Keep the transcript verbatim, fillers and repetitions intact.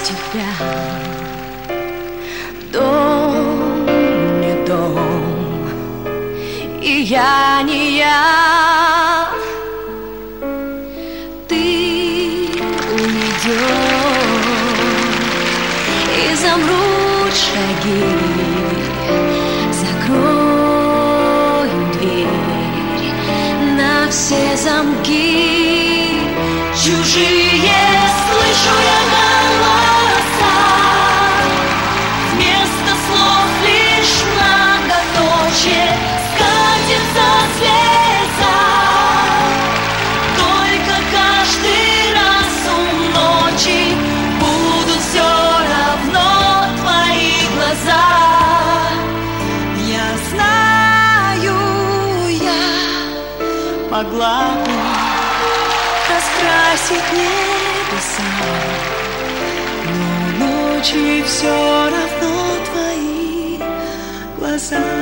тебя. Дом не дом, и я не я. Ты уйдешь, и замрут шаги. Закрою дверь на все замки. Чужие слышу я голоса, вместо слов лишь многоточие. Скатится слеза, только каждый раз у ночи будут все равно твои глаза. Я знаю, я могла бы раскрасить небеса, но ночи все равно твои глаза.